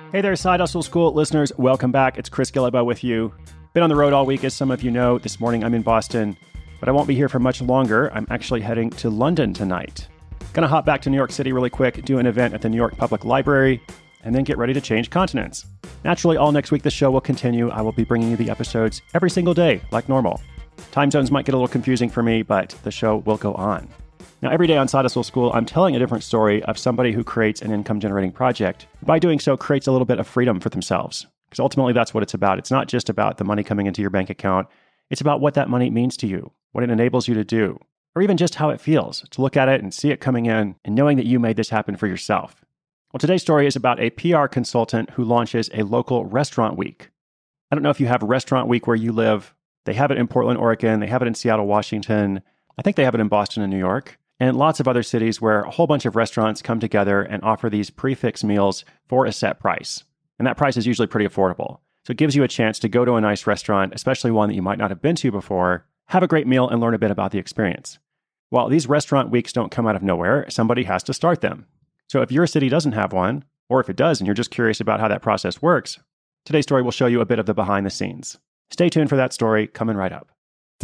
Hey there, Side Hustle School listeners. Welcome back. It's Chris Guillebeau with you. Been on the road all week, as some of you know. This morning I'm in Boston, but I won't be here for much longer. I'm actually heading to London tonight. Gonna hop back to New York City really quick, do an event at the New York Public Library, and then get ready to change continents. Naturally, all next week the show will continue. I will be bringing you the episodes every single day, like normal. Time zones might get a little confusing for me, but the show will go on. Now, every day on Side Hustle School, I'm telling a different story of somebody who creates an income-generating project. By doing so, creates a little bit of freedom for themselves. Because ultimately, that's what it's about. It's not just about the money coming into your bank account. It's about what that money means to you, what it enables you to do, or even just how it feels to look at it and see it coming in and knowing that you made this happen for yourself. Well, today's story is about a PR consultant who launches a local restaurant week. I don't know if you have a restaurant week where you live. They have it in Portland, Oregon. They have it in Seattle, Washington. I think they have it in Boston and New York. And lots of other cities where a whole bunch of restaurants come together and offer these prix-fixe meals for a set price. And that price is usually pretty affordable. So it gives you a chance to go to a nice restaurant, especially one that you might not have been to before, have a great meal and learn a bit about the experience. Well, these restaurant weeks don't come out of nowhere. Somebody has to start them. So if your city doesn't have one, or if it does and you're just curious about how that process works, today's story will show you a bit of the behind the scenes. Stay tuned for that story coming right up.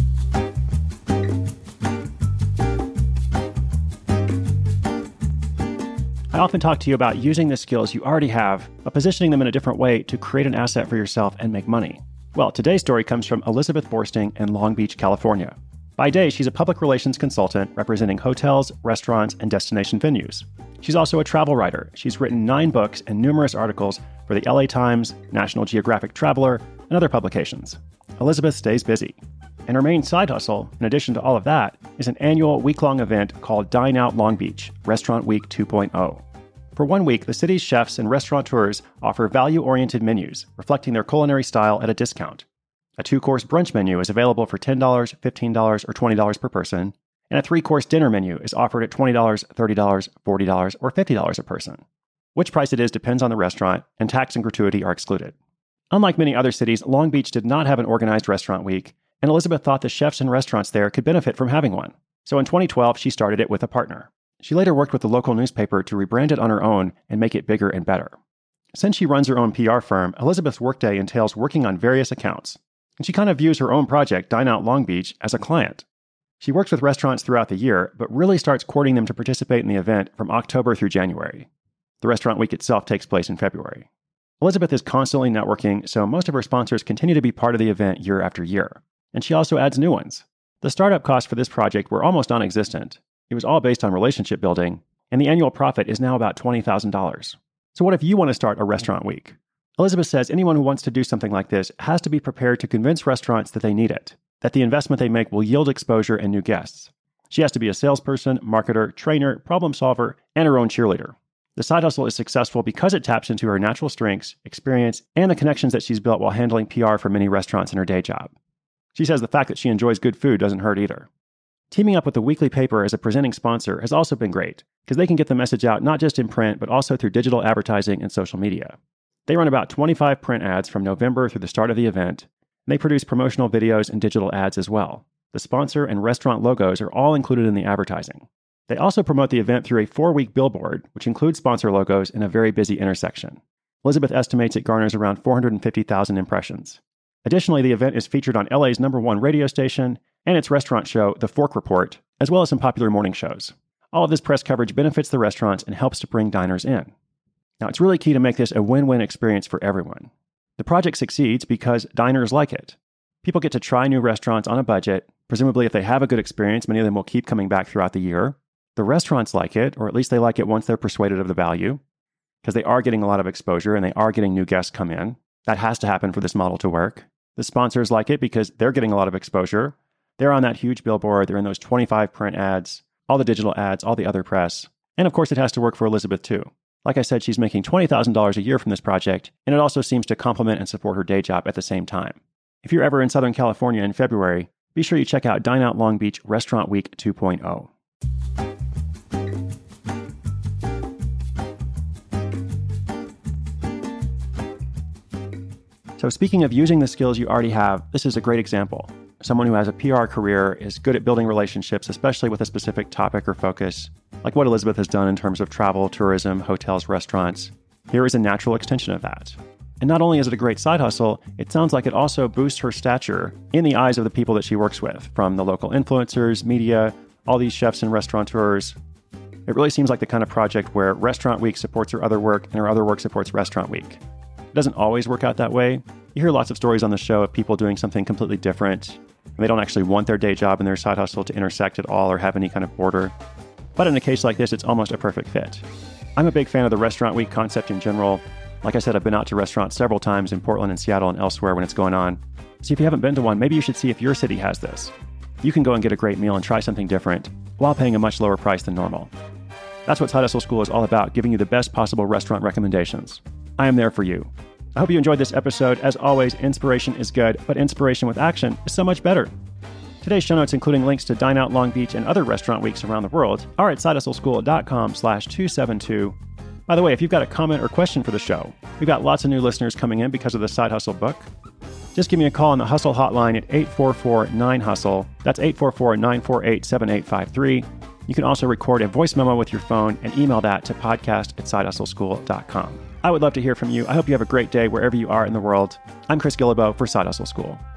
I often talk to you about using the skills you already have, but positioning them in a different way to create an asset for yourself and make money. Well, today's story comes from Elizabeth Borsting in Long Beach, California. By day, she's a public relations consultant representing hotels, restaurants, and destination venues. She's also a travel writer. She's written 9 books and numerous articles for the LA Times, National Geographic Traveler, and other publications. Elizabeth stays busy. And her main side hustle, in addition to all of that, is an annual week-long event called Dine Out Long Beach, Restaurant Week 2.0. For 1 week, the city's chefs and restaurateurs offer value-oriented menus, reflecting their culinary style at a discount. A 2-course brunch menu is available for $10, $15, or $20 per person, and a 3-course dinner menu is offered at $20, $30, $40, or $50 a person. Which price it is depends on the restaurant, and tax and gratuity are excluded. Unlike many other cities, Long Beach did not have an organized restaurant week, and Elizabeth thought the chefs and restaurants there could benefit from having one. So in 2012, she started it with a partner. She later worked with the local newspaper to rebrand it on her own and make it bigger and better. Since she runs her own PR firm, Elizabeth's workday entails working on various accounts, and she kind of views her own project, Dine Out Long Beach, as a client. She works with restaurants throughout the year, but really starts courting them to participate in the event from October through January. The restaurant week itself takes place in February. Elizabeth is constantly networking, so most of her sponsors continue to be part of the event year after year. And she also adds new ones. The startup costs for this project were almost non-existent. It was all based on relationship building, and the annual profit is now about $20,000. So what if you want to start a restaurant week? Elizabeth says anyone who wants to do something like this has to be prepared to convince restaurants that they need it, that the investment they make will yield exposure and new guests. She has to be a salesperson, marketer, trainer, problem solver, and her own cheerleader. The side hustle is successful because it taps into her natural strengths, experience, and the connections that she's built while handling PR for many restaurants in her day job. She says the fact that she enjoys good food doesn't hurt either. Teaming up with the weekly paper as a presenting sponsor has also been great, because they can get the message out not just in print, but also through digital advertising and social media. They run about 25 print ads from November through the start of the event, and they produce promotional videos and digital ads as well. The sponsor and restaurant logos are all included in the advertising. They also promote the event through a 4-week billboard, which includes sponsor logos in a very busy intersection. Elizabeth estimates it garners around 450,000 impressions. Additionally, the event is featured on LA's #1 radio station and its restaurant show, The Fork Report, as well as some popular morning shows. All of this press coverage benefits the restaurants and helps to bring diners in. Now, it's really key to make this a win-win experience for everyone. The project succeeds because diners like it. People get to try new restaurants on a budget. Presumably, if they have a good experience, many of them will keep coming back throughout the year. The restaurants like it, or at least they like it once they're persuaded of the value, because they are getting a lot of exposure and they are getting new guests come in. That has to happen for this model to work. The sponsors like it because they're getting a lot of exposure. They're on that huge billboard. They're in those 25 print ads, all the digital ads, all the other press. And of course, it has to work for Elizabeth too. Like I said, she's making $20,000 a year from this project, and it also seems to complement and support her day job at the same time. If you're ever in Southern California in February, be sure you check out Dine Out Long Beach Restaurant Week 2.0. So speaking of using the skills you already have, this is a great example. Someone who has a PR career is good at building relationships, especially with a specific topic or focus, like what Elizabeth has done in terms of travel, tourism, hotels, restaurants. here is a natural extension of that. And not only is it a great side hustle, it sounds like it also boosts her stature in the eyes of the people that she works with, from the local influencers, media, all these chefs and restaurateurs. It really seems like the kind of project where Restaurant Week supports her other work and her other work supports Restaurant Week. It doesn't always work out that way. You hear lots of stories on the show of people doing something completely different, and they don't actually want their day job and their side hustle to intersect at all or have any kind of border. But in a case like this, it's almost a perfect fit. I'm a big fan of the Restaurant Week concept in general. Like I said, I've been out to restaurants several times in Portland and Seattle and elsewhere when it's going on. So if you haven't been to one, maybe you should see if your city has this. You can go and get a great meal and try something different while paying a much lower price than normal. That's what Side Hustle School is all about, giving you the best possible restaurant recommendations. I am there for you. I hope you enjoyed this episode. As always, inspiration is good, but inspiration with action is so much better. Today's show notes, including links to Dine Out Long Beach and other restaurant weeks around the world, are at sidehustleschool.com/272. By the way, if you've got a comment or question for the show, we've got lots of new listeners coming in because of the Side Hustle book. Just give me a call on the Hustle hotline at 844-9HUSTLE. That's 844-948-7853. You can also record a voice memo with your phone and email that to podcast@sidehustleschool.com. I would love to hear from you. I hope you have a great day wherever you are in the world. I'm Chris Guillebeau for Side Hustle School.